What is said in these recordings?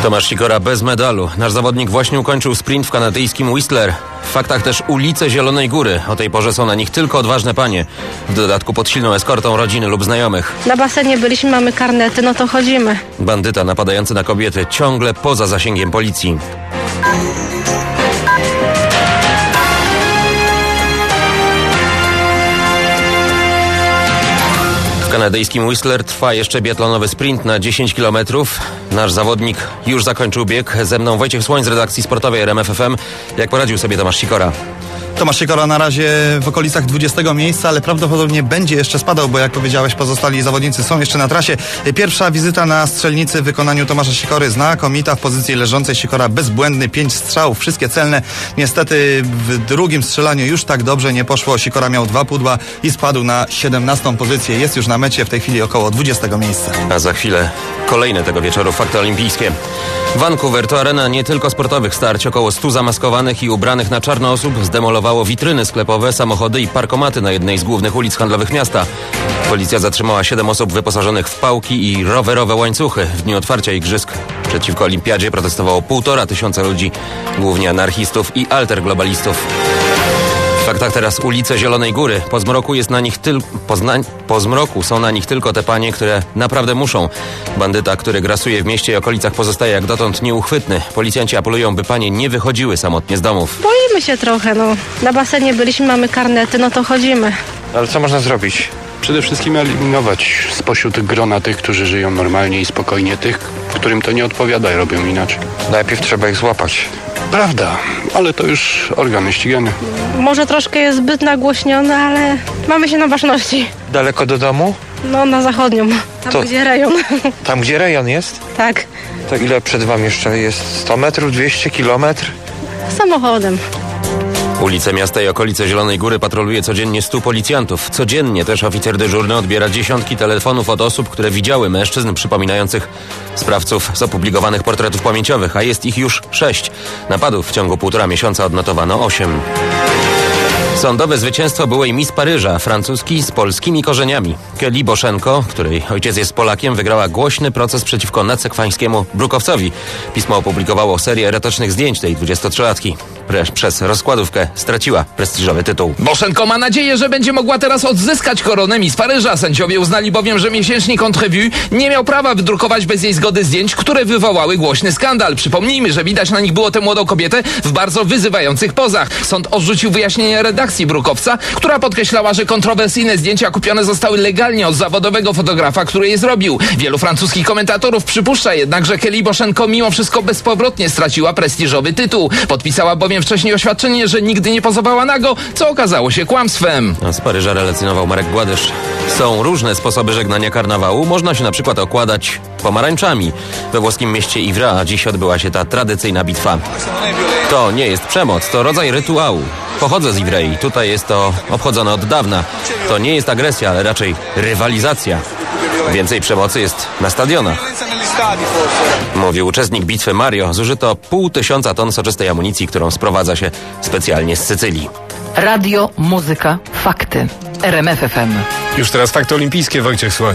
Tomasz Sikora bez medalu. Nasz zawodnik właśnie ukończył sprint w kanadyjskim Whistler. W faktach też ulice Zielonej Góry. O tej porze są na nich tylko odważne panie. W dodatku pod silną eskortą rodziny lub znajomych. Na basenie byliśmy, mamy karnety, no to chodzimy. Bandyta napadający na kobiety ciągle poza zasięgiem policji. W kanadyjskim Whistler trwa jeszcze biatlonowy sprint na 10 km. Nasz zawodnik już zakończył bieg. Ze mną Wojciech Słoń z redakcji sportowej RMF FM. Jak poradził sobie Tomasz Sikora? Tomasz Sikora na razie w okolicach 20 miejsca, ale prawdopodobnie będzie jeszcze spadał, bo jak powiedziałeś, pozostali zawodnicy są jeszcze na trasie. Pierwsza wizyta na strzelnicy w wykonaniu Tomasza Sikory znakomita. W pozycji leżącej Sikora bezbłędny, 5 strzałów, wszystkie celne. Niestety w drugim strzelaniu już tak dobrze nie poszło. Sikora miał 2 pudła i spadł na 17 pozycję. Jest już na mecie, w tej chwili około 20 miejsca. A za chwilę kolejne tego wieczoru fakty olimpijskie. Vancouver to arena nie tylko sportowych starć. Około 100 zamaskowanych i ubranych na czarno osób zdemolowało witryny sklepowe, samochody i parkomaty na jednej z głównych ulic handlowych miasta. Policja zatrzymała 7 osób wyposażonych w pałki i rowerowe łańcuchy. W dniu otwarcia igrzysk przeciwko olimpiadzie protestowało 1,5 tysiąca ludzi, głównie anarchistów i alterglobalistów. W faktach teraz ulice Zielonej Góry. Po zmroku są na nich tylko te panie, które naprawdę muszą. Bandyta, który grasuje w mieście i okolicach, pozostaje jak dotąd nieuchwytny. Policjanci apelują, by panie nie wychodziły samotnie z domów. Boimy się trochę, no. Na basenie byliśmy, mamy karnety, no to chodzimy. Ale co można zrobić? Przede wszystkim eliminować spośród grona tych, którzy żyją normalnie i spokojnie, tych, którym to nie odpowiada i robią inaczej. Najpierw trzeba ich złapać. Prawda, ale to już organy ścigane. Może troszkę jest zbyt nagłośnione, ale mamy się na baczności. Daleko do domu? No, na zachodnią, tam To- gdzie rejon. Tam, gdzie rejon jest? Tak, To ile przed wami jeszcze jest? 100 metrów, 200 kilometr? samochodem. Ulice miasta i okolice Zielonej Góry patroluje codziennie 100 policjantów. Codziennie też oficer dyżurny odbiera dziesiątki telefonów od osób, które widziały mężczyzn przypominających sprawców z opublikowanych portretów pamięciowych, a jest ich już 6. Napadów w ciągu 1,5 miesiąca odnotowano 8. Sądowe zwycięstwo byłej Miss Paryża, francuski z polskimi korzeniami. Kelly Boszenko, której ojciec jest Polakiem, wygrała głośny proces przeciwko nadsekwańskiemu Brukowcowi. Pismo opublikowało serię erotycznych zdjęć tej 23-latki. Przez rozkładówkę straciła prestiżowy tytuł. Boszenko ma nadzieję, że będzie mogła teraz odzyskać koronę Miss Paryża. Sędziowie uznali bowiem, że miesięcznik Entrevue nie miał prawa wydrukować bez jej zgody zdjęć, które wywołały głośny skandal. Przypomnijmy, że widać na nich było tę młodą kobietę w bardzo wyzywających pozach. Sąd odrzucił wyjaśnienie redakcji Brukowca, która podkreślała, że kontrowersyjne zdjęcia kupione zostały legalnie od zawodowego fotografa, który je zrobił. Wielu francuskich komentatorów przypuszcza jednak, że Kelly Boszenko mimo wszystko bezpowrotnie straciła prestiżowy tytuł. Podpisała bowiem wcześniej oświadczenie, że nigdy nie pozowała nago, co okazało się kłamstwem. A z Paryża relacjonował Marek Gładysz. Są różne sposoby żegnania karnawału. Można się na przykład okładać pomarańczami. We włoskim mieście Ivrea dziś odbyła się ta tradycyjna bitwa. To nie jest przemoc, to rodzaj rytuału. Pochodzę z Ivrei. Tutaj jest to obchodzone od dawna. To nie jest agresja, ale raczej rywalizacja. Więcej przemocy jest na stadionach. Mówił uczestnik bitwy Mario. Zużyto 500 ton soczystej amunicji, którą sprowadza się specjalnie z Sycylii. Radio, muzyka, fakty. RMF FM. Już teraz fakty olimpijskie, Wojciech Słoń.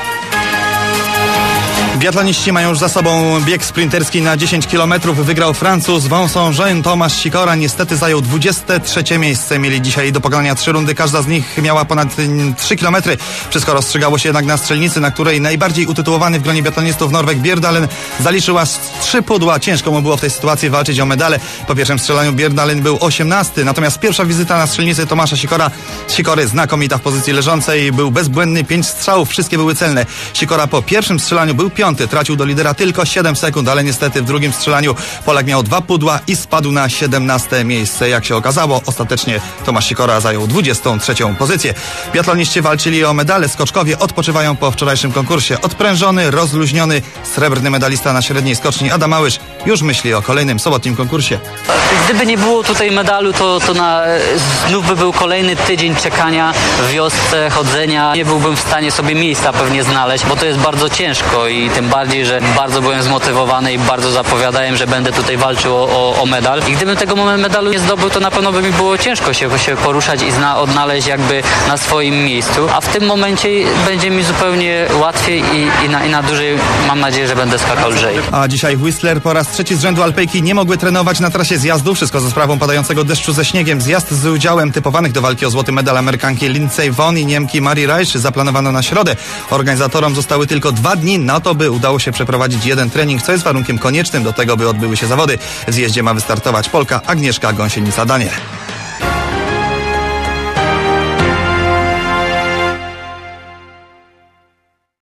Biatloniści mają już za sobą bieg sprinterski na 10 km. Wygrał Francuz Vincent Tomasz Sikora. Niestety zajął 23 miejsce. Mieli dzisiaj do pokonania 3 rundy. Każda z nich miała ponad 3 km. Wszystko rozstrzygało się jednak na strzelnicy, na której najbardziej utytułowany w gronie biatlonistów Norweg Bjerdalen zaliczył aż 3 pudła. Ciężko mu było w tej sytuacji walczyć o medale. Po pierwszym strzelaniu Bjerdalen był 18. Natomiast pierwsza wizyta na strzelnicy Tomasza Sikory znakomita w pozycji leżącej. Był bezbłędny, 5 strzałów. Wszystkie były celne. Sikora po pierwszym strzelaniu był 5. Tracił do lidera tylko 7 sekund, ale niestety w drugim strzelaniu Polak miał 2 pudła i spadł na 17 miejsce. Jak się okazało, ostatecznie Tomasz Sikora zajął 23 pozycję. Biatloniści walczyli o medale. Skoczkowie odpoczywają po wczorajszym konkursie. Odprężony, rozluźniony, srebrny medalista na średniej skoczni Adam Małysz już myśli o kolejnym sobotnim konkursie. Gdyby nie było tutaj medalu, to znów by był kolejny tydzień czekania w wiosce, chodzenia. Nie byłbym w stanie sobie miejsca pewnie znaleźć, bo to jest bardzo ciężko i tym bardziej, że bardzo byłem zmotywowany i bardzo zapowiadałem, że będę tutaj walczył o medal. I gdybym tego medalu nie zdobył, to na pewno by mi było ciężko się poruszać i odnaleźć jakby na swoim miejscu. A w tym momencie będzie mi zupełnie łatwiej i na dłużej mam nadzieję, że będę skakał lżej. A dzisiaj Whistler po raz trzeci z rzędu alpejki nie mogły trenować na trasie zjazdu. Wszystko za sprawą padającego deszczu ze śniegiem. Zjazd z udziałem typowanych do walki o złoty medal Amerykanki Lindsey Vonn i Niemki Marii Raisch zaplanowano na środę. Organizatorom zostały tylko 2 dni na to, by udało się przeprowadzić jeden trening, co jest warunkiem koniecznym do tego, by odbyły się zawody. W zjeździe ma wystartować Polka Agnieszka Gąsienica-Daniel.